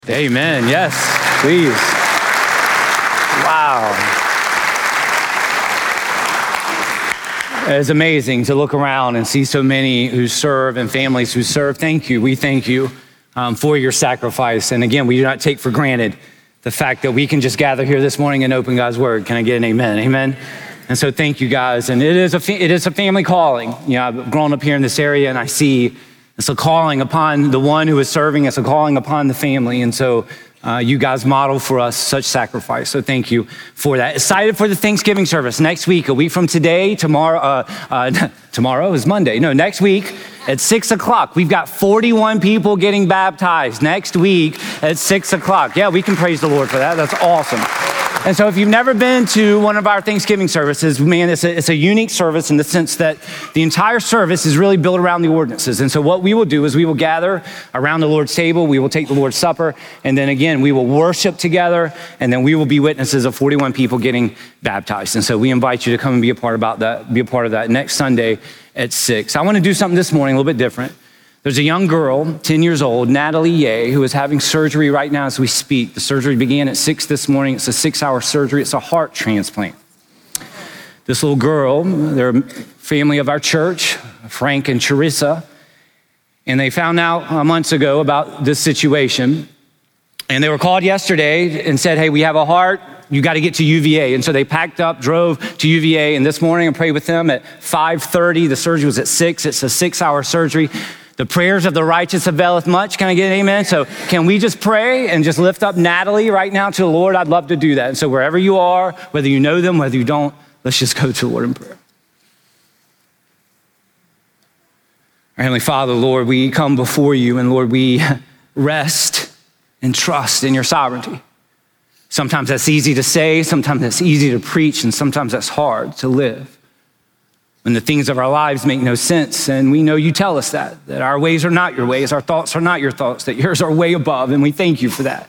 Amen. Yes, please. Wow. It's amazing to look around and see so many who serve and families who serve. Thank you. We thank you for your sacrifice. And again, we do not take for granted the fact that we can just gather here this morning and open God's word. Can I get an amen? Amen. And so thank you guys. And it is a family calling. You know, I've grown up here in this area and I see it's a calling upon the one who is serving. It's a calling upon the family. And so you guys model for us such sacrifice. So thank you for that. Excited for the Thanksgiving service next week, a week from today. Tomorrow is Monday. No, next week at 6 o'clock. We've got 41 people getting baptized next week at 6 o'clock. Yeah, we can praise the Lord for that. That's awesome. And so if you've never been to one of our Thanksgiving services, man, it's a unique service in the sense that the entire service is really built around the ordinances. And so what we will do is we will gather around the Lord's table, we will take the Lord's Supper, and then again, we will worship together, and then we will be witnesses of 41 people getting baptized. And so we invite you to come and be a part of that next Sunday at 6. I want to do something this morning a little bit different. There's a young girl, 10 years old, Natalie Ye, who is having surgery right now as we speak. The surgery began at 6 this morning. It's a 6-hour surgery. It's a heart transplant. This little girl, they're a family of our church, Frank and Teresa, and they found out months ago about this situation. And they were called yesterday and said, hey, we have a heart. You got to get to UVA. And so they packed up, drove to UVA. And this morning I prayed with them at 5:30. The surgery was at 6. It's a 6-hour surgery. The prayers of the righteous availeth much. Can I get an amen? So can we just pray and just lift up Natalie right now to the Lord? I'd love to do that. And so wherever you are, whether you know them, whether you don't, let's just go to the Lord in prayer. Our Heavenly Father, Lord, we come before you and Lord, we rest and trust in your sovereignty. Sometimes that's easy to say, sometimes that's easy to preach, and sometimes that's hard to live. When the things of our lives make no sense, and we know you tell us that our ways are not your ways, our thoughts are not your thoughts, that yours are way above, and we thank you for that.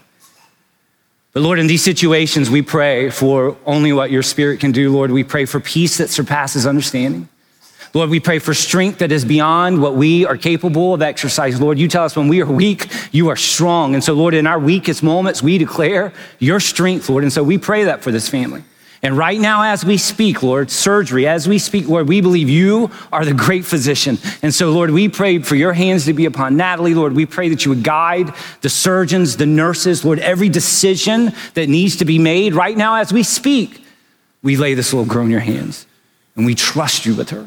But Lord, in these situations, we pray for only what your Spirit can do. Lord, we pray for peace that surpasses understanding. Lord, we pray for strength that is beyond what we are capable of exercise. Lord, you tell us when we are weak, you are strong. And so, Lord, in our weakest moments, we declare your strength, Lord. And so we pray that for this family. And right now, as we speak, Lord, surgery, as we speak, Lord, we believe you are the great physician. And so, Lord, we pray for your hands to be upon Natalie. Lord, we pray that you would guide the surgeons, the nurses, Lord, every decision that needs to be made. Right now, as we speak, we lay this little girl in your hands, and we trust you with her.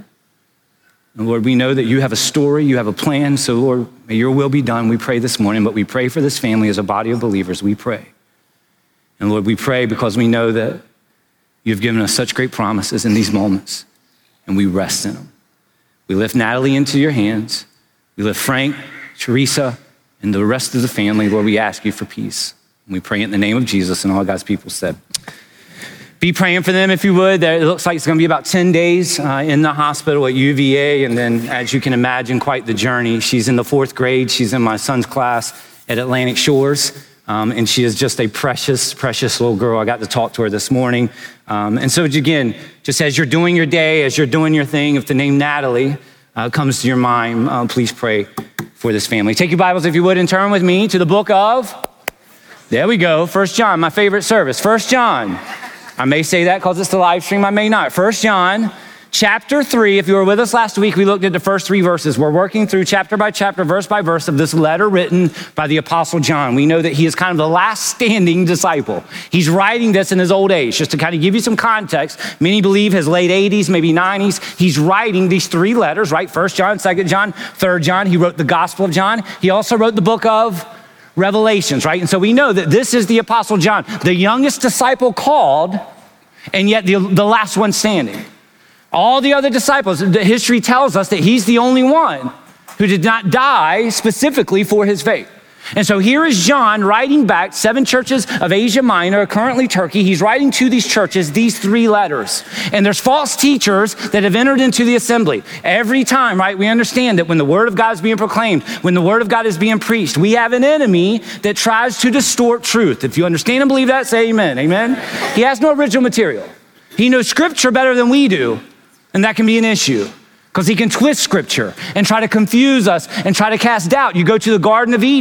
And Lord, we know that you have a story, you have a plan. So, Lord, may your will be done. We pray this morning, but we pray for this family as a body of believers. We pray. And Lord, we pray because we know that you've given us such great promises in these moments, and we rest in them. We lift Natalie into your hands. We lift Frank, Teresa, and the rest of the family. Lord, we ask you for peace. And we pray in the name of Jesus, and all God's people said. Be praying for them if you would. It looks like it's going to be about 10 days in the hospital at UVA, and then as you can imagine, quite the journey. She's in the 4th grade. She's in my son's class at Atlantic Shores. And she is just a precious, precious little girl. I got to talk to her this morning. And so again, just as you're doing your day, as you're doing your thing, if the name Natalie comes to your mind, please pray for this family. Take your Bibles, if you would, and turn with me to the book of, there we go, 1 John, my favorite service. 1 John. I may say that because it's the live stream. I may not. 1 John. Chapter 3, if you were with us last week, we looked at the first 3 verses. We're working through chapter by chapter, verse by verse of this letter written by the Apostle John. We know that he is kind of the last standing disciple. He's writing this in his old age. Just to kind of give you some context, many believe his late 80s, maybe 90s. He's writing these 3 letters, right? 1 John, 2 John, 3 John. He wrote the Gospel of John. He also wrote the book of Revelations, right? And so we know that this is the Apostle John, the youngest disciple called, and yet the last one standing. All the other disciples, the history tells us that he's the only one who did not die specifically for his faith. And so here is John writing back 7 churches of Asia Minor, currently Turkey. He's writing to these churches these 3 letters. And there's false teachers that have entered into the assembly. Every time, right, we understand that when the word of God is being proclaimed, when the word of God is being preached, we have an enemy that tries to distort truth. If you understand and believe that, say amen. Amen? He has no original material. He knows scripture better than we do. And that can be an issue because he can twist scripture and try to confuse us and try to cast doubt. You go to the Garden of Eden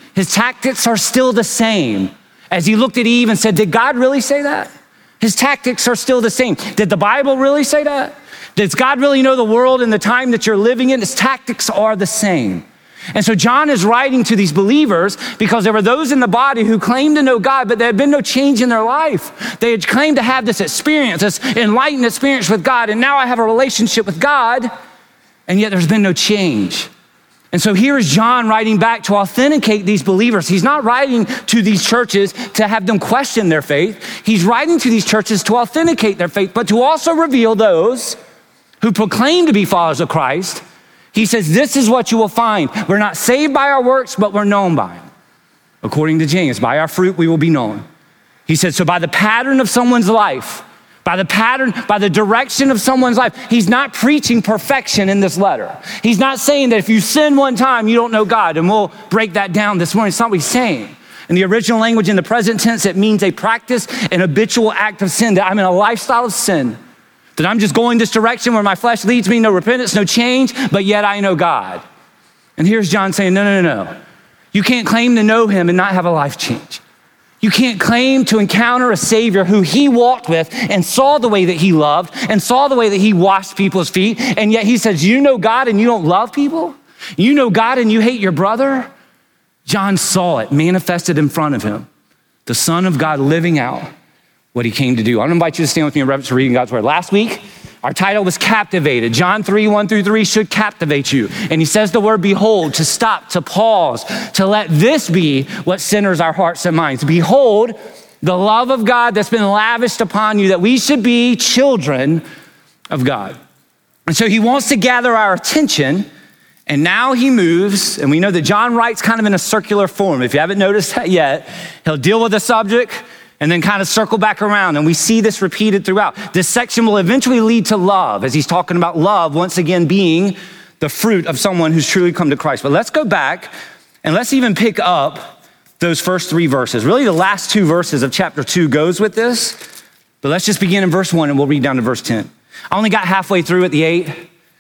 His tactics are still the same. As he looked at Eve and said, did God really say that? His tactics are still the same. Did the Bible really say that? Does God really know the world and the time that you're living in? His tactics are the same. And so John is writing to these believers because there were those in the body who claimed to know God, but there had been no change in their life. They had claimed to have this experience, this enlightened experience with God, and now I have a relationship with God, and yet there's been no change. And so here is John writing back to authenticate these believers. He's not writing to these churches to have them question their faith. He's writing to these churches to authenticate their faith, but to also reveal those who proclaim to be followers of Christ. He says, this is what you will find. We're not saved by our works, but we're known by them. According to James, by our fruit we will be known. He said, so by the pattern of someone's life, by the direction of someone's life. He's not preaching perfection in this letter. He's not saying that if you sin one time, you don't know God, and we'll break that down this morning. It's not what he's saying. In the original language, in the present tense, it means a practice, an habitual act of sin, that I'm in a lifestyle of sin, that I'm just going this direction where my flesh leads me, no repentance, no change, but yet I know God. And here's John saying, no. You can't claim to know him and not have a life change. You can't claim to encounter a Savior who he walked with and saw the way that he loved and saw the way that he washed people's feet. And yet he says, you know God and you don't love people? You know God and you hate your brother? John saw it manifested in front of him. The Son of God living out what he came to do. I want to invite you to stand with me in reverence for reading God's word. Last week, our title was Captivated. John 3:1-3 should captivate you. And he says the word behold, to stop, to pause, to let this be what centers our hearts and minds. Behold, the love of God that's been lavished upon you, that we should be children of God. And so he wants to gather our attention, and now he moves, and we know that John writes kind of in a circular form. If you haven't noticed that yet, he'll deal with the subject, and then kind of circle back around. And we see this repeated throughout. This section will eventually lead to love, as he's talking about love once again being the fruit of someone who's truly come to Christ. But let's go back and let's even pick up those first 3 verses. Really the last 2 verses of chapter 2 goes with this. But let's just begin in verse 1 and we'll read down to verse 10. I only got halfway through at the 8.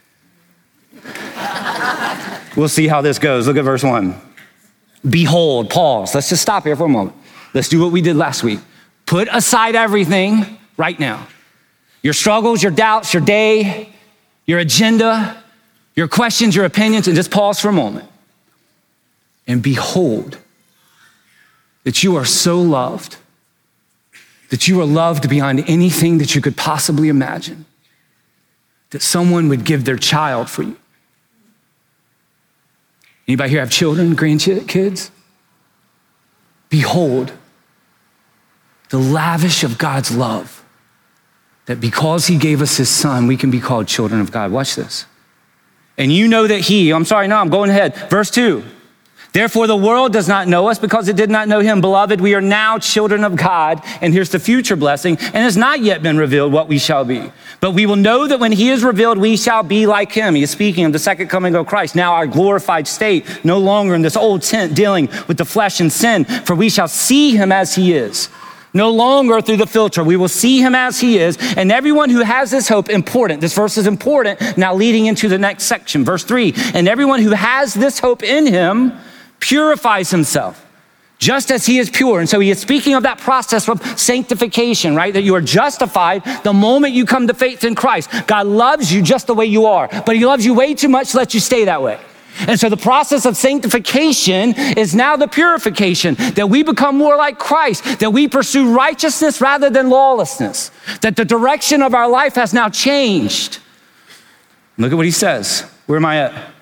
We'll see how this goes. Look at verse 1. Behold, pause. Let's just stop here for a moment. Let's do what we did last week. Put aside everything right now. Your struggles, your doubts, your day, your agenda, your questions, your opinions, and just pause for a moment. And behold that you are so loved, that you are loved beyond anything that you could possibly imagine, that someone would give their child for you. Anybody here have children, grandkids? Behold the lavish of God's love, that because he gave us his son, we can be called children of God. Watch this. And you know that I'm going ahead. Verse 2. Therefore the world does not know us because it did not know him. Beloved, we are now children of God. And here's the future blessing. And it's not yet been revealed what we shall be. But we will know that when he is revealed, we shall be like him. He is speaking of the second coming of Christ. Now our glorified state, no longer in this old tent dealing with the flesh and sin. For we shall see him as he is. No longer through the filter. We will see him as he is. And everyone who has this hope, important. This verse is important. Now leading into the next section. Verse 3. And everyone who has this hope in him purifies himself, just as he is pure. And so he is speaking of that process of sanctification, right? That you are justified the moment you come to faith in Christ. God loves you just the way you are, but he loves you way too much to let you stay that way. And so the process of sanctification is now the purification, that we become more like Christ, that we pursue righteousness rather than lawlessness, that the direction of our life has now changed. Look at what he says. Where am I at?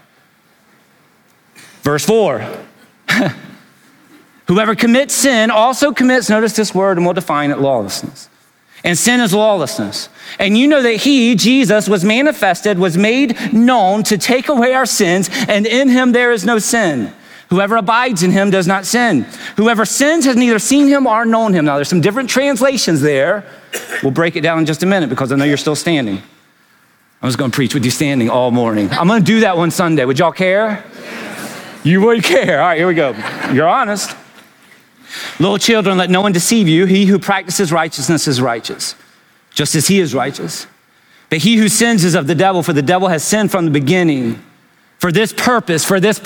Verse 4. Whoever commits sin also commits, notice this word, and we'll define it, lawlessness. And sin is lawlessness. And you know that he, Jesus, was manifested, was made known to take away our sins, and in him there is no sin. Whoever abides in him does not sin. Whoever sins has neither seen him or known him. Now there's some different translations there. We'll break it down in just a minute because I know you're still standing. I was going to preach with you standing all morning. I'm going to do that one Sunday. Would y'all care? Yes. You would care. All right, here we go. You're honest. Little children, let no one deceive you. He who practices righteousness is righteous, just as he is righteous. But he who sins is of the devil, for the devil has sinned from the beginning. For this purpose,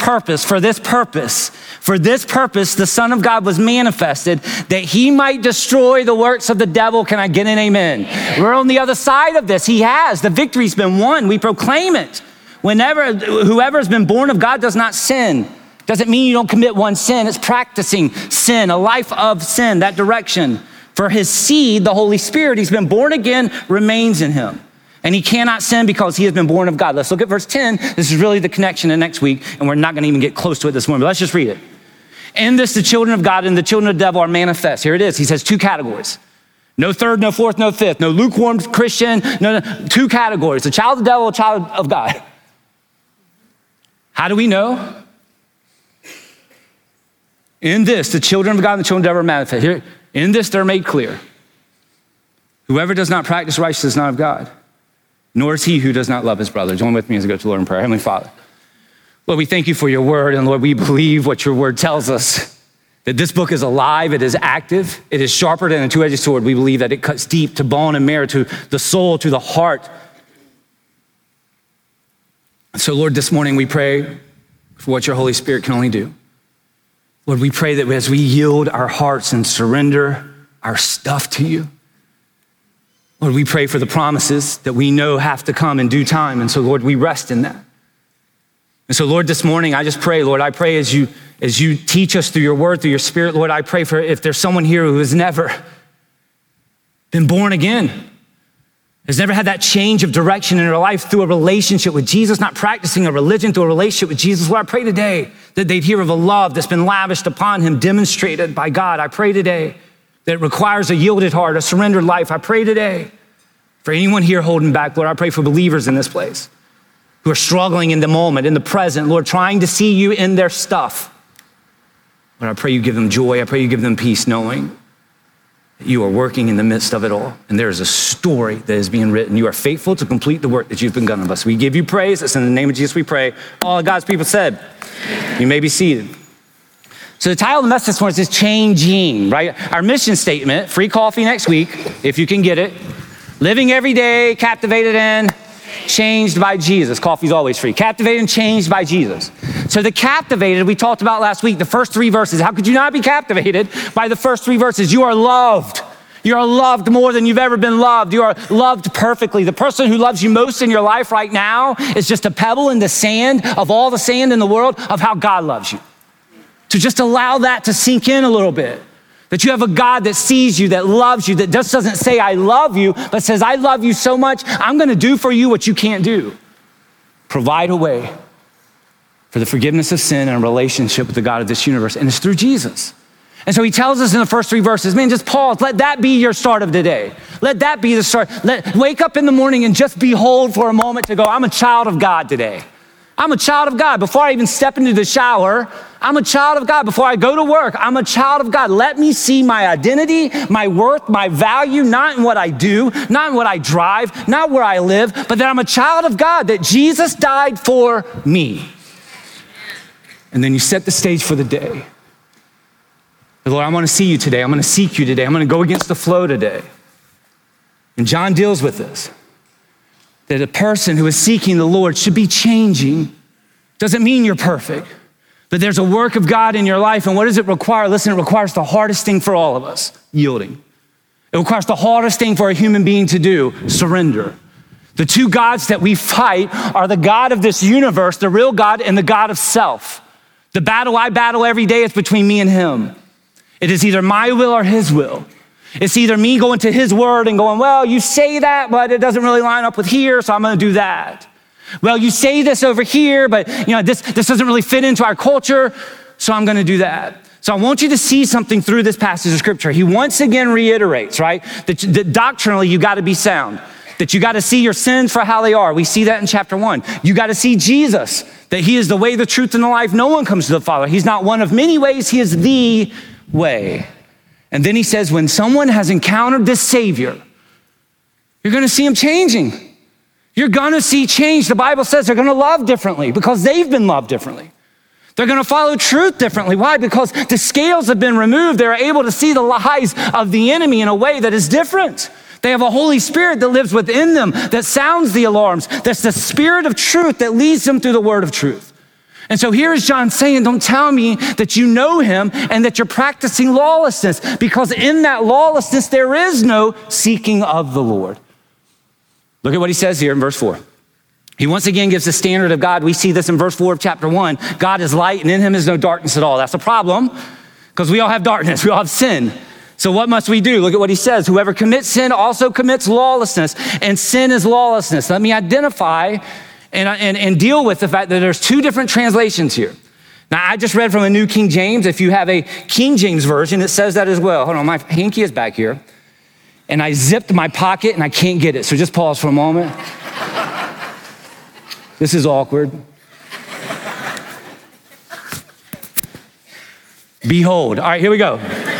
the Son of God was manifested that he might destroy the works of the devil. Can I get an amen? We're on the other side of this. He has. The victory's been won. We proclaim it. Whoever has been born of God does not sin. Doesn't mean you don't commit one sin. It's practicing sin, a life of sin, that direction. For his seed, the Holy Spirit, he's been born again, remains in him. And he cannot sin because he has been born of God. Let's look at verse 10. This is really the connection to next week, and we're not gonna even get close to it this morning, but let's just read it. In this, the children of God and the children of the devil are manifest. Here it is. He says 2 categories. No third, no fourth, no fifth. No lukewarm Christian, no, 2 categories. A child of the devil, a child of God. How do we know? In this, the children of God and the children of the devil are manifest. Here, in this, they're made clear. Whoever does not practice righteousness is not of God, nor is he who does not love his brother. Join with me as I go to the Lord in prayer. Heavenly Father, Lord, we thank you for your word. And Lord, we believe what your word tells us, that this book is alive, it is active, it is sharper than a 2-edged sword. We believe that it cuts deep to bone and marrow, to the soul, to the heart. So Lord, this morning we pray for what your Holy Spirit can only do. Lord, we pray that as we yield our hearts and surrender our stuff to you, Lord, we pray for the promises that we know have to come in due time. And so, Lord, we rest in that. And so, Lord, this morning, I just pray, Lord, I pray as you teach us through your word, through your spirit, Lord, I pray for if there's someone here who has never been born again, has never had that change of direction in their life through a relationship with Jesus, not practicing a religion, through a relationship with Jesus, Lord, I pray today that they'd hear of a love that's been lavished upon him, demonstrated by God. I pray today that requires a yielded heart, a surrendered life. I pray today for anyone here holding back, Lord, I pray for believers in this place who are struggling in the moment, in the present, Lord, trying to see you in their stuff. Lord, I pray you give them joy. I pray you give them peace, knowing that you are working in the midst of it all. And there is a story that is being written. You are faithful to complete the work that you've begun of us. We give you praise. It's in the name of Jesus we pray. All of God's people said, you may be seated. So the title of the message this morning is Changing, right? Our mission statement, free coffee next week, if you can get it. Living every day, captivated and changed by Jesus. Coffee's always free. Captivated and changed by Jesus. So the captivated, we talked about last week, the first 3 verses. How could you not be captivated by the first 3 verses? You are loved. You are loved more than you've ever been loved. You are loved perfectly. The person who loves you most in your life right now is just a pebble in the sand of all the sand in the world of how God loves you. To just allow that to sink in a little bit. That you have a God that sees you, that loves you, that just doesn't say, I love you, but says, I love you so much, I'm gonna do for you what you can't do. Provide a way for the forgiveness of sin and a relationship with the God of this universe, and it's through Jesus. And so he tells us in the first 3 verses, man, just pause, let that be your start of the day. Let that be the start. Wake up in the morning and just behold for a moment to go, I'm a child of God today. I'm a child of God. Before I even step into the shower, I'm a child of God. Before I go to work, I'm a child of God. Let me see my identity, my worth, my value, not in what I do, not in what I drive, not where I live, but that I'm a child of God, that Jesus died for me. And then you set the stage for the day. Lord, I want to see you today. I'm going to seek you today. I'm going to go against the flow today. And John deals with this. That a person who is seeking the Lord should be changing. Doesn't mean you're perfect, but there's a work of God in your life. And what does it require? Listen, it requires the hardest thing for all of us, yielding. It requires the hardest thing for a human being to do, surrender. The 2 gods that we fight are the God of this universe, the real God, and the God of self. The battle I battle every day is between me and him. It is either my will or his will. It's either me going to his word and going, well, you say that, but it doesn't really line up with here, so I'm gonna do that. Well, you say this over here, but this doesn't really fit into our culture, so I'm gonna do that. So I want you to see something through this passage of scripture. He once again reiterates, right, that doctrinally you gotta be sound, that you gotta see your sins for how they are. We see that in chapter 1. You gotta see Jesus, that he is the way, the truth, and the life. No one comes to the Father. He's not one of many ways, he is the way. And then he says, when someone has encountered this Savior, you're gonna see him changing. You're gonna see change. The Bible says they're gonna love differently because they've been loved differently. They're gonna follow truth differently. Why? Because the scales have been removed. They're able to see the lies of the enemy in a way that is different. They have a Holy Spirit that lives within them, that sounds the alarms. That's the Spirit of truth that leads them through the word of truth. And so here is John saying, don't tell me that you know him and that you're practicing lawlessness, because in that lawlessness, there is no seeking of the Lord. Look at what he says here in verse 4. He once again gives the standard of God. We see this in verse 4 of chapter 1. God is light and in him is no darkness at all. That's a problem because we all have darkness. We all have sin. So what must we do? Look at what he says. Whoever commits sin also commits lawlessness, and sin is lawlessness. Let me identify and deal with the fact that there's two different translations here. Now, I just read from a New King James. If you have a King James version, it says that as well. Hold on, my hanky is back here. And I zipped my pocket and I can't get it. So just pause for a moment. This is awkward. Behold. All right, here we go.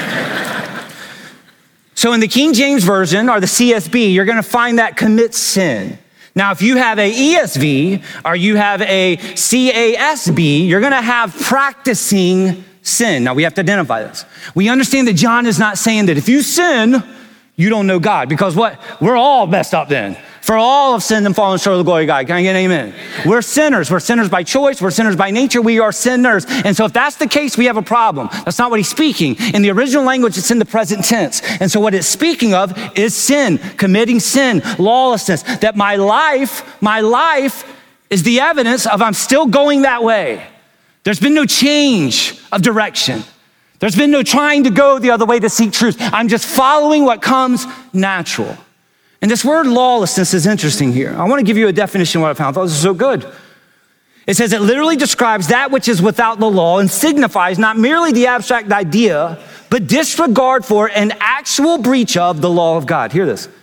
So in the King James Version or the CSB, you're gonna find that commit sin. Now, if you have a ESV or you have a CASB, you're gonna have practicing sin. Now, we have to identify this. We understand that John is not saying that if you sin, you don't know God, because what? We're all messed up then. For all have sinned and fallen short of the glory of God. Can I get an amen? We're sinners. We're sinners by choice. We're sinners by nature. We are sinners. And so if that's the case, we have a problem. That's not what he's speaking. In the original language, it's in the present tense. And so what it's speaking of is sin, committing sin, lawlessness, that my life is the evidence of I'm still going that way. There's been no change of direction. There's been no trying to go the other way to seek truth. I'm just following what comes natural. And this word lawlessness is interesting here. I want to give you a definition of what I found. I thought this was so good. It says it literally describes that which is without the law and signifies not merely the abstract idea, but disregard for an actual breach of the law of God. Hear this.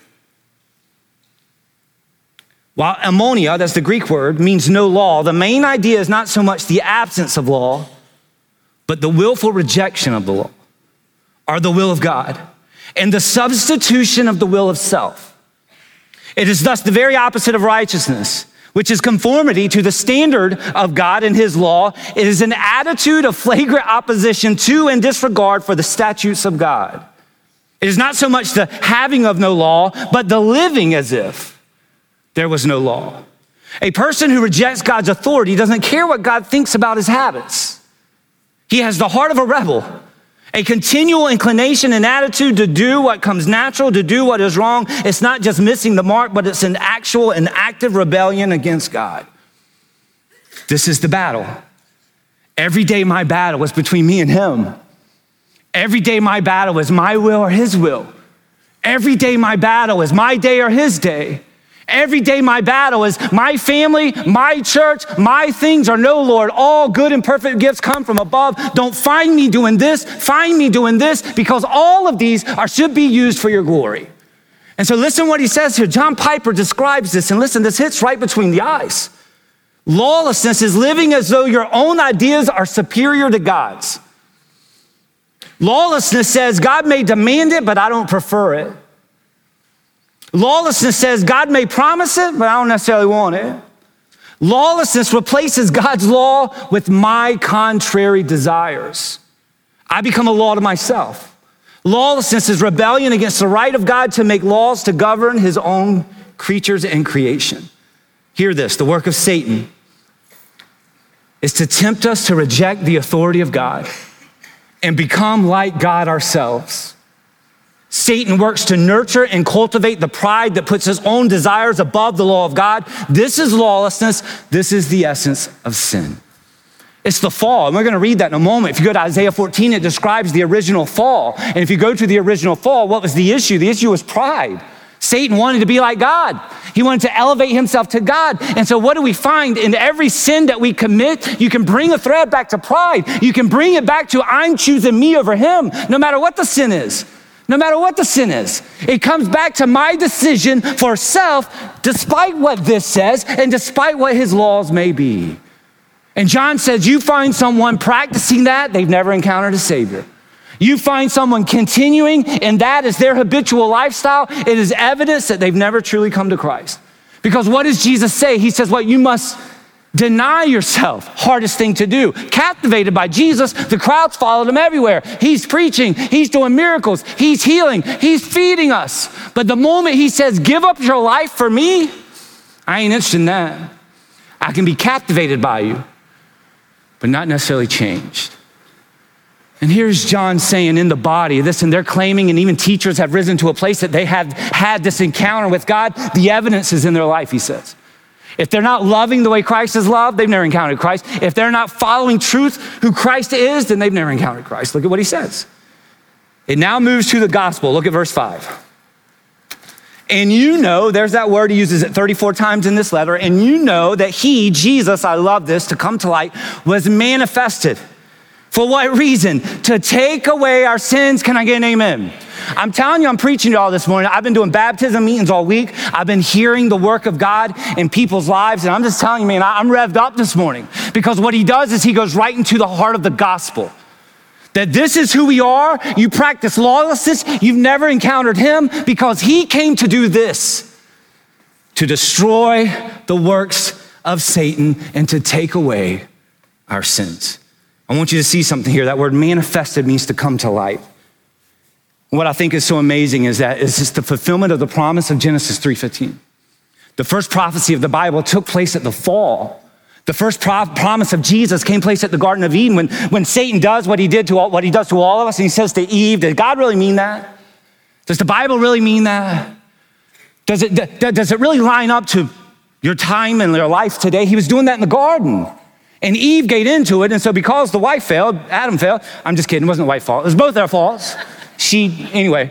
While ammonia, that's the Greek word, means no law, the main idea is not so much the absence of law, but the willful rejection of the law, or the will of God, and the substitution of the will of self. It is thus the very opposite of righteousness, which is conformity to the standard of God and his law. It is an attitude of flagrant opposition to and disregard for the statutes of God. It is not so much the having of no law, but the living as if there was no law. A person who rejects God's authority doesn't care what God thinks about his habits. He has the heart of a rebel, a continual inclination and attitude to do what comes natural, to do what is wrong. It's not just missing the mark, but it's an actual and active rebellion against God. This is the battle. Every day my battle is between me and him. Every day my battle is my will or his will. Every day my battle is my day or his day. Every day my battle is my family, my church, my things are no, Lord. All good and perfect gifts come from above. Don't find me doing this, find me doing this, because all of these should be used for your glory. And so listen what he says here. John Piper describes this, and listen, this hits right between the eyes. Lawlessness is living as though your own ideas are superior to God's. Lawlessness says God may demand it, but I don't prefer it. Lawlessness says God may promise it, but I don't necessarily want it. Lawlessness replaces God's law with my contrary desires. I become a law to myself. Lawlessness is rebellion against the right of God to make laws to govern his own creatures and creation. Hear this, the work of Satan is to tempt us to reject the authority of God and become like God ourselves. Satan works to nurture and cultivate the pride that puts his own desires above the law of God. This is lawlessness. This is the essence of sin. It's the fall, and we're going to read that in a moment. If you go to Isaiah 14, it describes the original fall. And if you go to the original fall, what was the issue? The issue was pride. Satan wanted to be like God. He wanted to elevate himself to God. And so what do we find? In every sin that we commit, you can bring a thread back to pride. You can bring it back to I'm choosing me over him, no matter what the sin is. No matter what the sin is, it comes back to my decision for self, despite what this says and despite what his laws may be. And John says, you find someone practicing that, they've never encountered a Savior. You find someone continuing and that is their habitual lifestyle, it is evidence that they've never truly come to Christ. Because what does Jesus say? He says, what you must Deny yourself, hardest thing to do. Captivated by Jesus, the crowds followed him everywhere. He's preaching, he's doing miracles, he's healing, he's feeding us. But the moment he says, give up your life for me, I ain't interested in that. I can be captivated by you, but not necessarily changed. And here's John saying in the body, and they're claiming, and even teachers have risen to a place that they have had this encounter with God. The evidence is in their life, he says. If they're not loving the way Christ is loved, they've never encountered Christ. If they're not following truth, who Christ is, then they've never encountered Christ. Look at what he says. It now moves to the gospel. Look at verse 5. And you know, there's that word, he uses it 34 times in this letter, and you know that he, Jesus, I love this, to come to light, was manifested. For what reason? To take away our sins. Can I get an amen? I'm telling you, I'm preaching to y'all this morning. I've been doing baptism meetings all week. I've been hearing the work of God in people's lives. And I'm just telling you, man, I'm revved up this morning. Because what he does is he goes right into the heart of the gospel. That this is who we are. You practice lawlessness. You've never encountered him because he came to do this. To destroy the works of Satan and to take away our sins. I want you to see something here. That word manifested means to come to light. What I think is so amazing is that it's just the fulfillment of the promise of Genesis 3:15. The first prophecy of the Bible took place at the fall. The first promise of Jesus came place at the Garden of Eden when Satan does what he does to all of us, and he says to Eve, did God really mean that? Does the Bible really mean that? Does it really line up to your time and your life today? He was doing that in the garden. And Eve gave into it, and so because the wife failed, Adam failed. I'm just kidding, it wasn't the wife's fault. It was both their faults. Anyway.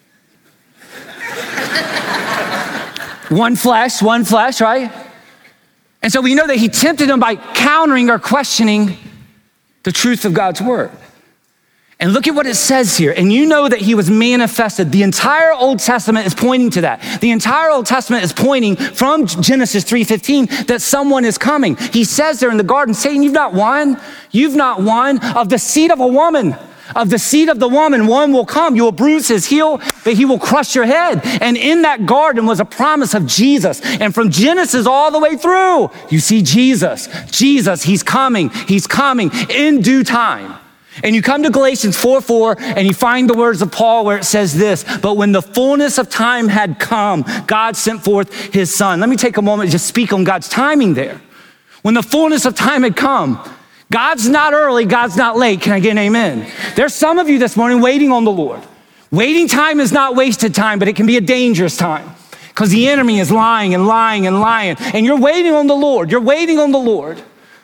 One flesh, right? And so we know that he tempted them by countering or questioning the truth of God's word. And look at what it says here. And you know that he was manifested. The entire Old Testament is pointing to that. The entire Old Testament is pointing from Genesis 3:15 that someone is coming. He says there in the garden, Satan, you've not won. You've not won. Of the seed of a woman. Of the seed of the woman, one will come. You will bruise his heel, but he will crush your head. And in that garden was a promise of Jesus. And from Genesis all the way through, you see Jesus. Jesus, he's coming in due time. And you come to Galatians 4:4 and you find the words of Paul where it says this, but when the fullness of time had come, God sent forth his son. Let me take a moment to just speak on God's timing there. When the fullness of time had come, God's not early, God's not late. Can I get an amen? There's some of you this morning waiting on the Lord. Waiting time is not wasted time, but it can be a dangerous time because the enemy is lying and lying and lying. And you're waiting on the Lord. You're waiting on the Lord.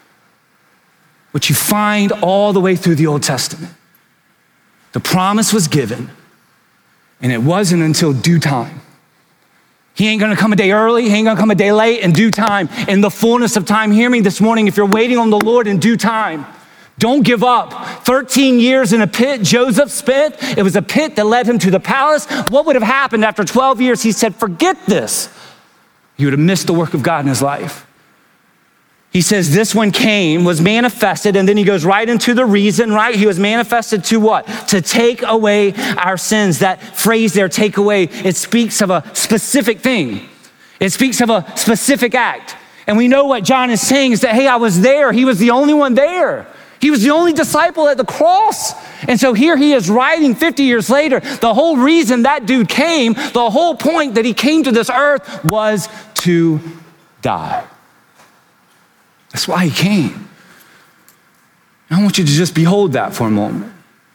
Which you find all the way through the Old Testament. The promise was given, and it wasn't until due time. He ain't gonna come a day early, he ain't gonna come a day late, in due time. In the fullness of time, hear me this morning, if you're waiting on the Lord in due time, don't give up. 13 years in a pit Joseph spent. It was a pit that led him to the palace. What would have happened after 12 years? He said, forget this. He would have missed the work of God in his life. He says this one came, was manifested, and then he goes right into the reason, right? He was manifested to what? To take away our sins. That phrase there, take away, it speaks of a specific thing. It speaks of a specific act. And we know what John is saying is that, hey, I was there. He was the only one there. He was the only disciple at the cross. And so here he is writing 50 years later. The whole reason that dude came, the whole point that he came to this earth was to die. That's why he came. I want you to just behold that for a moment.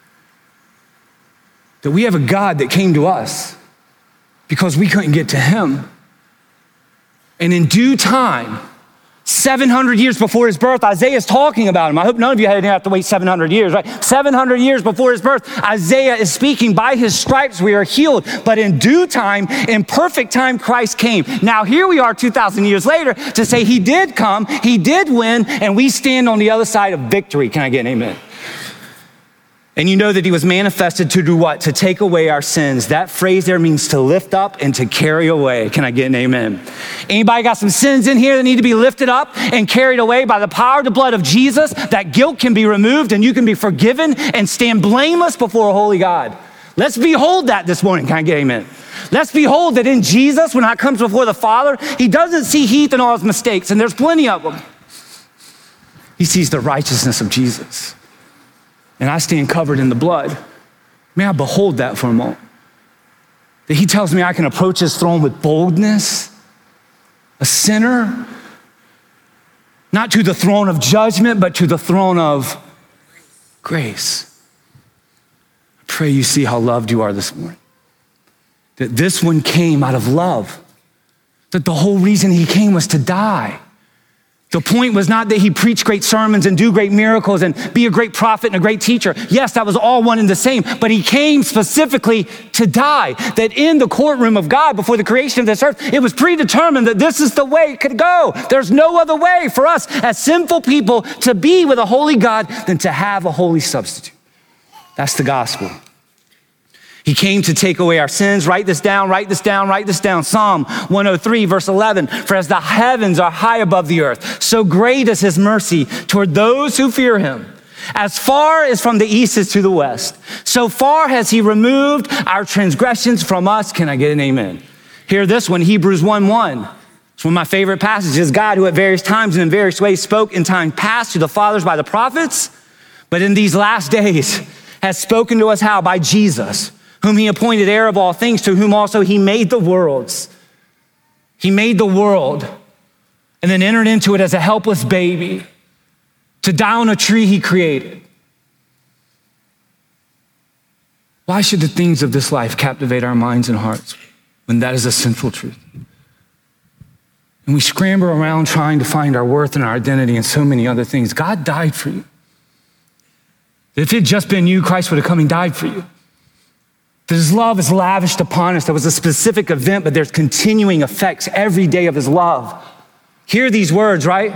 That we have a God that came to us because we couldn't get to him. And in due time, 700 years before his birth, Isaiah is talking about him. I hope none of you didn't have to wait 700 years, right? 700 years before his birth, Isaiah is speaking, by his stripes we are healed. But in due time, in perfect time, Christ came. Now here we are 2,000 years later to say he did come, he did win, and we stand on the other side of victory. Can I get an amen? And you know that he was manifested to do what? To take away our sins. That phrase there means to lift up and to carry away. Can I get an amen? Anybody got some sins in here that need to be lifted up and carried away by the power of the blood of Jesus? That guilt can be removed and you can be forgiven and stand blameless before a holy God. Let's behold that this morning. Can I get an amen? Let's behold that in Jesus, when I comes before the Father, he doesn't see Heath and all his mistakes, and there's plenty of them. He sees the righteousness of Jesus. And I stand covered in the blood. May I behold that for a moment. That he tells me I can approach his throne with boldness, a sinner, not to the throne of judgment, but to the throne of grace. I pray you see how loved you are this morning. That this one came out of love. That the whole reason he came was to die. The point was not that he preached great sermons and do great miracles and be a great prophet and a great teacher. Yes, that was all one and the same, but he came specifically to die. That in the courtroom of God before the creation of this earth, it was predetermined that this is the way it could go. There's no other way for us as sinful people to be with a holy God than to have a holy substitute. That's the gospel. He came to take away our sins. Write this down, write this down, write this down. Psalm 103, verse 11. For as the heavens are high above the earth, so great is his mercy toward those who fear him. As far as from the east is to the west, so far has he removed our transgressions from us. Can I get an amen? Hear this one, Hebrews 1:1. It's one of my favorite passages. God, who at various times and in various ways spoke in time past to the fathers by the prophets, but in these last days has spoken to us how? By Jesus, whom he appointed heir of all things, to whom also he made the worlds. He made the world and then entered into it as a helpless baby to die on a tree he created. Why should the things of this life captivate our minds and hearts when that is a central truth? And we scramble around trying to find our worth and our identity and so many other things. God died for you. If it had just been you, Christ would have come and died for you. That his love is lavished upon us. There was a specific event, but there's continuing effects every day of his love. Hear these words, right?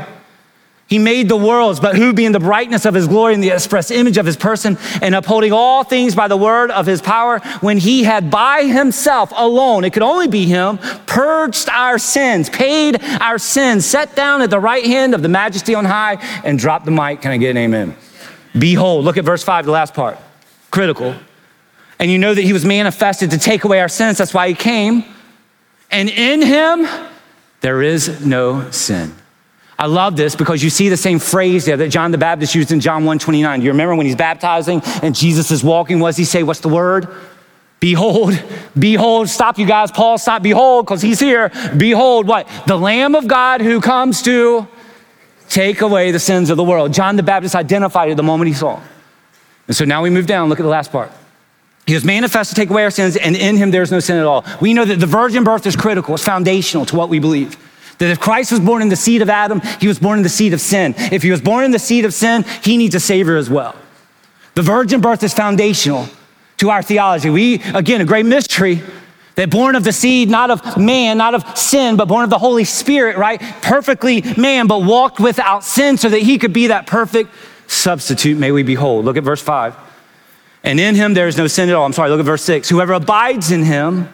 He made the worlds, but who being the brightness of his glory and the express image of his person, and upholding all things by the word of his power, when he had by himself alone, it could only be him, purged our sins, paid our sins, sat down at the right hand of the majesty on high, and dropped the mic. Can I get an amen? Behold, look at verse 5, the last part. Critical. And you know that he was manifested to take away our sins. That's why he came. And in him, there is no sin. I love this because you see the same phrase there that John the Baptist used in John 1:29. You remember when he's baptizing and Jesus is walking, what does he say? What's the word? Behold, behold, stop you guys, Paul, stop, behold, because he's here. Behold, what? The Lamb of God who comes to take away the sins of the world. John the Baptist identified it the moment he saw him. And so now we move down, look at the last part. He was manifest to take away our sins, and in him there's no sin at all. We know that the virgin birth is critical. It's foundational to what we believe. That if Christ was born in the seed of Adam, he was born in the seed of sin. If he was born in the seed of sin, he needs a savior as well. The virgin birth is foundational to our theology. We, again, a great mystery, that born of the seed, not of man, not of sin, but born of the Holy Spirit, right? Perfectly man, but walked without sin so that he could be that perfect substitute. May we behold. Look at verse 5. And in him there is no sin at all. Look at verse 6. Whoever abides in him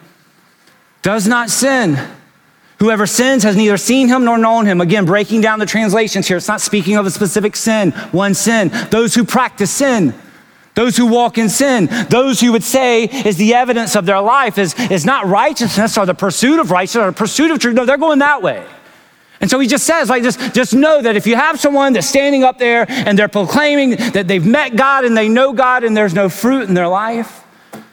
does not sin. Whoever sins has neither seen him nor known him. Again, breaking down the translations here. It's not speaking of a specific sin, one sin. Those who practice sin, those who walk in sin, those who would say is the evidence of their life is not righteousness or the pursuit of righteousness or the pursuit of truth. No, they're going that way. And so he just says, like, just know that if you have someone that's standing up there and they're proclaiming that they've met God and they know God and there's no fruit in their life,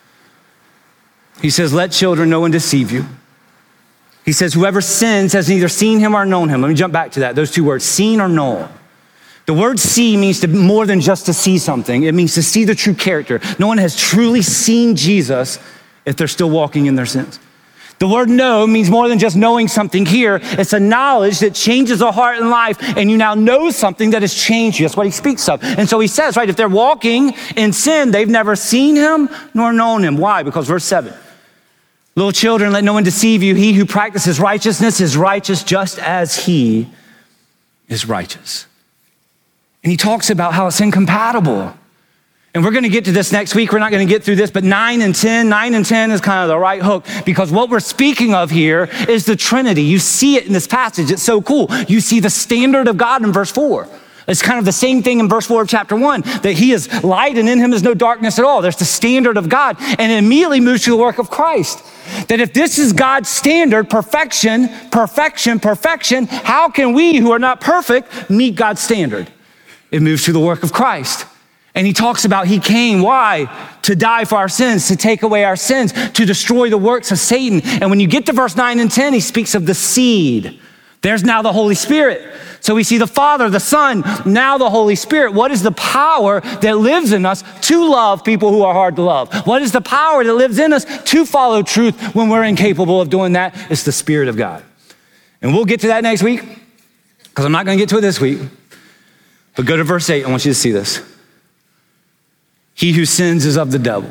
he says, let children no one deceive you. He says, whoever sins has neither seen him or known him. Let me jump back to that. Those two words, seen or known. The word see means to more than just to see something. It means to see the true character. No one has truly seen Jesus if they're still walking in their sins. The word know means more than just knowing something here. It's a knowledge that changes a heart and life, and you now know something that has changed you. That's what he speaks of. And so he says, right, if they're walking in sin, they've never seen him nor known him. Why? Because verse 7, little children, let no one deceive you. He who practices righteousness is righteous just as he is righteous. And he talks about how it's incompatible. And we're going to get to this next week. We're not going to get through this, but 9 and 10 is kind of the right hook because what we're speaking of here is the Trinity. You see it in this passage. It's so cool. You see the standard of God in verse 4. It's kind of the same thing in verse 4 of chapter 1, that he is light and in him is no darkness at all. There's the standard of God, and it immediately moves to the work of Christ. That if this is God's standard, perfection, how can we who are not perfect meet God's standard? It moves to the work of Christ. And he talks about he came, why? To die for our sins, to take away our sins, to destroy the works of Satan. And when you get to verse 9 and 10, he speaks of the seed. There's now the Holy Spirit. So we see the Father, the Son, now the Holy Spirit. What is the power that lives in us to love people who are hard to love? What is the power that lives in us to follow truth when we're incapable of doing that? It's the Spirit of God. And we'll get to that next week, because I'm not going to get to it this week. But go to verse 8. I want you to see this. He who sins is of the devil.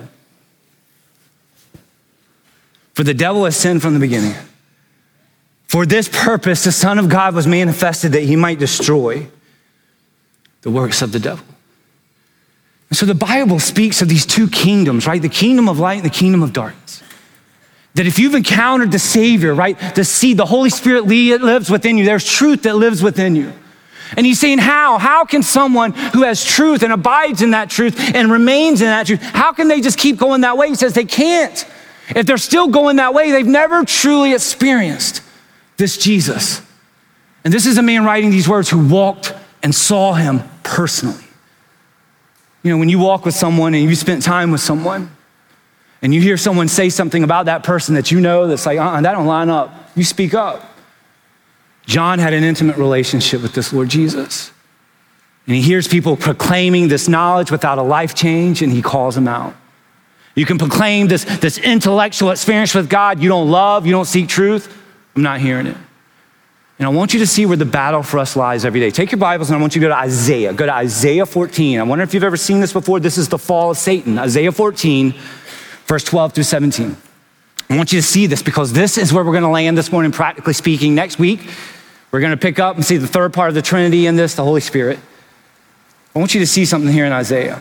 For the devil has sinned from the beginning. For this purpose, the Son of God was manifested that he might destroy the works of the devil. And so the Bible speaks of these two kingdoms, right? The kingdom of light and the kingdom of darkness. That if you've encountered the Savior, right? The seed, the Holy Spirit lives within you. There's truth that lives within you. And he's saying, how? How can someone who has truth and abides in that truth and remains in that truth, how can they just keep going that way? He says they can't. If they're still going that way, they've never truly experienced this Jesus. And this is a man writing these words who walked and saw him personally. You know, when you walk with someone and you spent time with someone and you hear someone say something about that person that you know that's like, that don't line up, you speak up. John had an intimate relationship with this Lord Jesus. And he hears people proclaiming this knowledge without a life change, and he calls them out. You can proclaim this intellectual experience with God. You don't love, you don't seek truth. I'm not hearing it. And I want you to see where the battle for us lies every day. Take your Bibles and I want you to go to Isaiah. Go to Isaiah 14. I wonder if you've ever seen this before. This is the fall of Satan. Isaiah 14, verse 12 through 17. I want you to see this because this is where we're going to land this morning, practically speaking. Next week, we're going to pick up and see the third part of the Trinity in this, the Holy Spirit. I want you to see something here in Isaiah.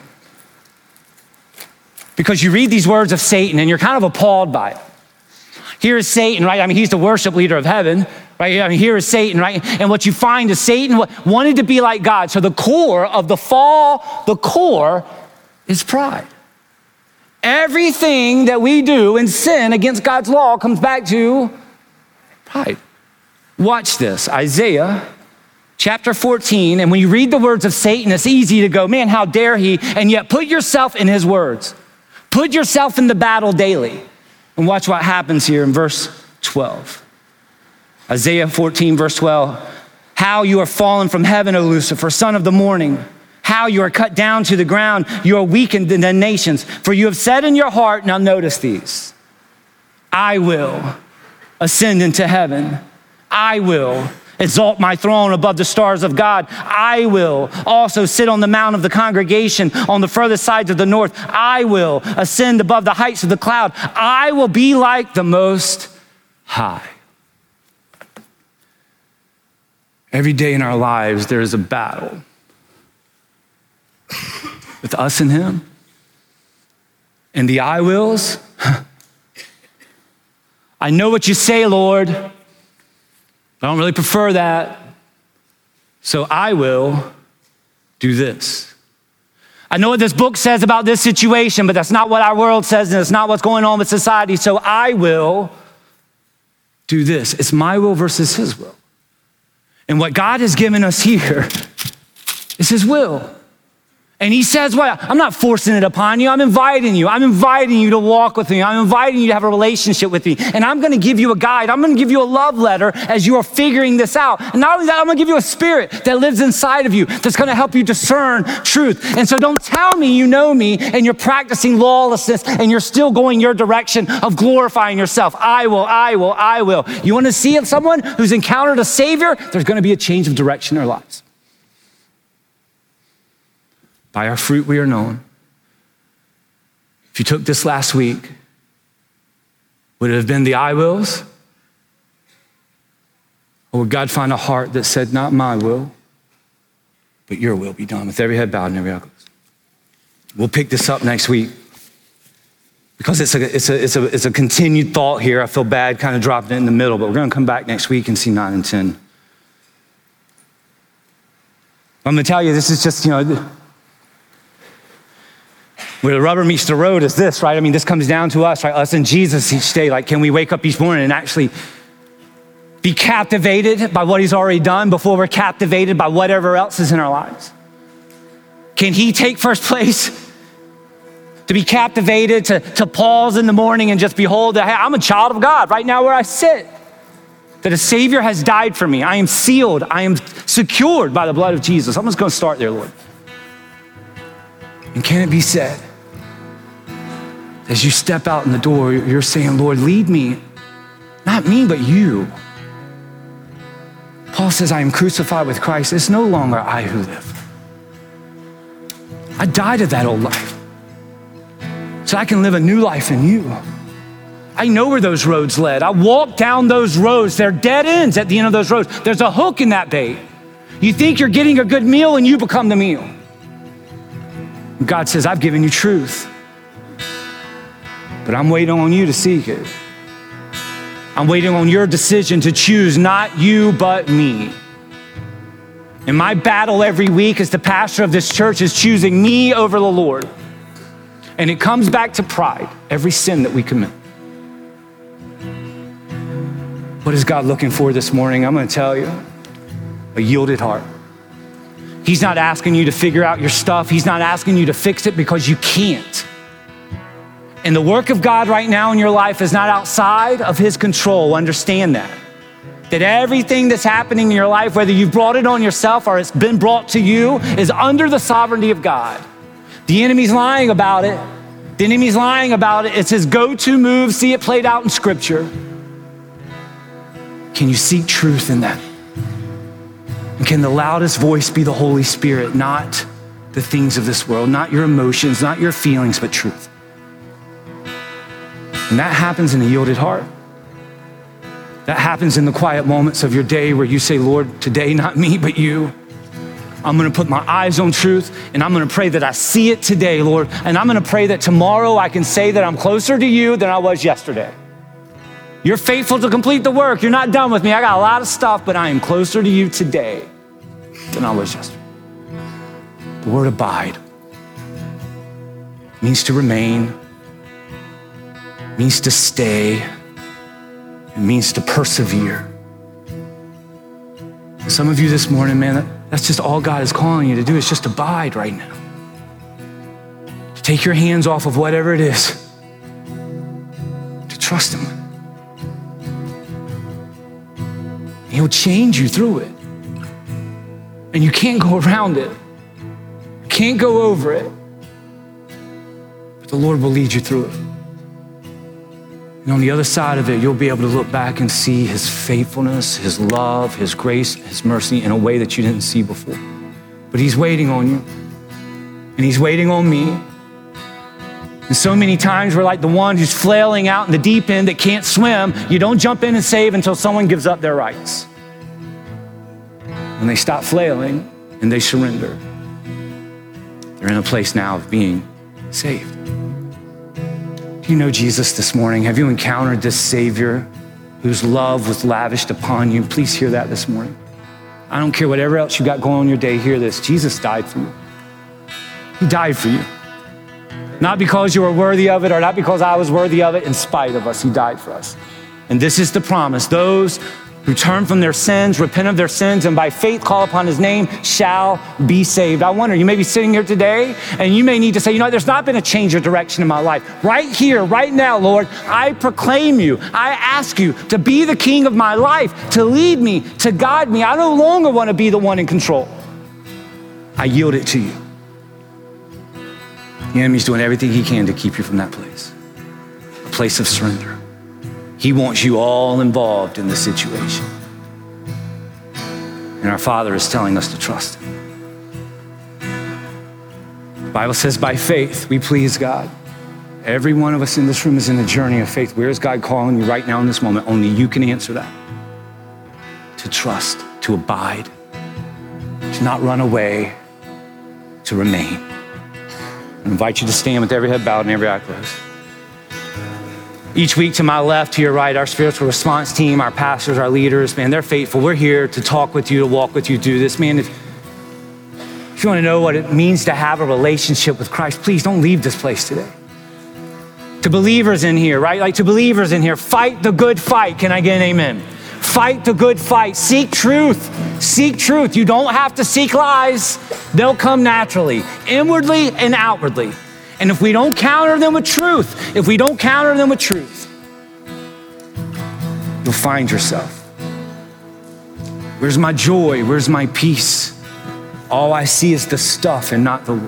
Because you read these words of Satan and you're kind of appalled by it. Here is Satan, right? I mean, he's the worship leader of heaven, right? I mean, here is Satan, right? And what you find is Satan wanted to be like God. So the core of the fall, the core is pride. Everything that we do in sin against God's law comes back to pride. Watch this, Isaiah chapter 14. And when you read the words of Satan, it's easy to go, man, how dare he? And yet put yourself in his words. Put yourself in the battle daily. And watch what happens here in verse 12. Isaiah 14, verse 12. How you are fallen from heaven, O Lucifer, son of the morning. How you are cut down to the ground. You are weakened in the nations. For you have said in your heart, now notice these, I will ascend into heaven. I will exalt my throne above the stars of God. I will also sit on the mount of the congregation on the furthest sides of the north. I will ascend above the heights of the cloud. I will be like the Most High. Every day in our lives, there is a battle with us and him. And the I wills, I know what you say, Lord. I don't really prefer that. So I will do this. I know what this book says about this situation, but that's not what our world says, and it's not what's going on with society. So I will do this. It's my will versus his will. And what God has given us here is his will. And he says, well, I'm not forcing it upon you. I'm inviting you. I'm inviting you to walk with me. I'm inviting you to have a relationship with me. And I'm going to give you a guide. I'm going to give you a love letter as you are figuring this out. And not only that, I'm going to give you a spirit that lives inside of you that's going to help you discern truth. And so don't tell me you know me and you're practicing lawlessness and you're still going your direction of glorifying yourself. I will. You want to see someone who's encountered a Savior? There's going to be a change of direction in their lives. By our fruit we are known. If you took this last week, would it have been the I wills? Or would God find a heart that said, not my will, but your will be done, with every head bowed and every eye closed? We'll pick this up next week because it's a continued thought here. I feel bad kind of dropping it in the middle, but we're going to come back next week and see 9 and 10. I'm going to tell you, this is just, where the rubber meets the road is this, right? I mean, this comes down to us, right? Us and Jesus each day. Like, can we wake up each morning and actually be captivated by what he's already done before we're captivated by whatever else is in our lives? Can he take first place? To be captivated, to pause in the morning and just behold that, hey, I'm a child of God right now where I sit. That a Savior has died for me. I am sealed. I am secured by the blood of Jesus. I'm just going to start there, Lord. And can it be said, as you step out in the door, you're saying, Lord, lead me, not me, but you. Paul says, I am crucified with Christ. It's no longer I who live. I died to that old life so I can live a new life in you. I know where those roads led. I walked down those roads. They're dead ends at the end of those roads. There's a hook in that bait. You think you're getting a good meal and you become the meal. God says, I've given you truth, but I'm waiting on you to seek it. I'm waiting on your decision to choose not you, but me. And my battle every week as the pastor of this church is choosing me over the Lord. And it comes back to pride, every sin that we commit. What is God looking for this morning? I'm going to tell you, a yielded heart. He's not asking you to figure out your stuff. He's not asking you to fix it because you can't. And the work of God right now in your life is not outside of his control. Understand that. That everything that's happening in your life, whether you've brought it on yourself or it's been brought to you, is under the sovereignty of God. The enemy's lying about it. The enemy's lying about it. It's his go-to move. See it played out in Scripture. Can you seek truth in that? And can the loudest voice be the Holy Spirit, not the things of this world, not your emotions, not your feelings, but truth? And that happens in a yielded heart. That happens in the quiet moments of your day where you say, Lord, today, not me, but you. I'm gonna put my eyes on truth and I'm gonna pray that I see it today, Lord. And I'm gonna pray that tomorrow I can say that I'm closer to you than I was yesterday. You're faithful to complete the work. You're not done with me. I got a lot of stuff, but I am closer to you today than I was yesterday. The word abide means to remain, means to stay, it means to persevere. And some of you this morning, man, that's just all God is calling you to do, is just abide right now. To take your hands off of whatever it is, to trust him. He'll change you through it. And you can't go around it. You can't go over it. But the Lord will lead you through it. And on the other side of it, you'll be able to look back and see his faithfulness, his love, his grace, his mercy in a way that you didn't see before. But he's waiting on you. And he's waiting on me. And so many times we're like the one who's flailing out in the deep end that can't swim. You don't jump in and save until someone gives up their rights. When they stop flailing and they surrender, they're in a place now of being saved. Do you know Jesus this morning? Have you encountered this Savior whose love was lavished upon you? Please hear that this morning. I don't care whatever else you got going on in your day, hear this. Jesus died for you. He died for you. Not because you were worthy of it or not because I was worthy of it. In spite of us, he died for us. And this is the promise. Those who turn from their sins, repent of their sins, and by faith call upon his name shall be saved. I wonder, you may be sitting here today and you may need to say, you know, there's not been a change of direction in my life. Right here, right now, Lord, I proclaim you. I ask you to be the king of my life, to lead me, to guide me. I no longer want to be the one in control. I yield it to you. The enemy's doing everything he can to keep you from that place, a place of surrender. He wants you all involved in the situation. And our Father is telling us to trust him. The Bible says by faith, we please God. Every one of us in this room is in a journey of faith. Where is God calling you right now in this moment? Only you can answer that. To trust, to abide, to not run away, to remain. I invite you to stand with every head bowed and every eye closed. Each week to my left, to your right, our spiritual response team, our pastors, our leaders, man, they're faithful. We're here to talk with you, to walk with you, do this. Man, if you want to know what it means to have a relationship with Christ, please don't leave this place today. To believers in here, right? Like to believers in here, fight the good fight. Can I get an amen? Fight the good fight. Seek truth. Seek truth. You don't have to seek lies. They'll come naturally, inwardly and outwardly. And if we don't counter them with truth, you'll find yourself. Where's my joy? Where's my peace? All I see is the stuff and not the Lord.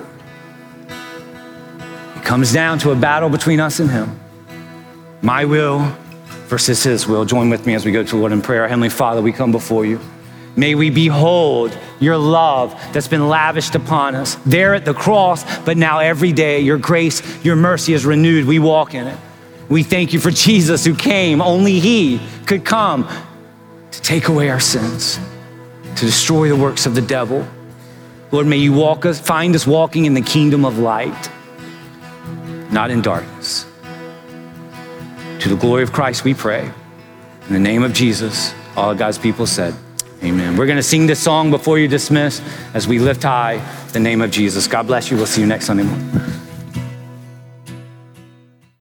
It comes down to a battle between us and him. My will versus his will. Join with me as we go to the Lord in prayer. Heavenly Father, we come before you. May we behold your love that's been lavished upon us there at the cross, but now every day your grace, your mercy is renewed. We walk in it. We thank you for Jesus who came. Only he could come to take away our sins, to destroy the works of the devil. Lord, may you find us walking in the kingdom of light, not in darkness. To the glory of Christ, we pray. In the name of Jesus, all of God's people said, amen. We're gonna sing this song before you dismiss as we lift high the name of Jesus. God bless you. We'll see you next Sunday morning.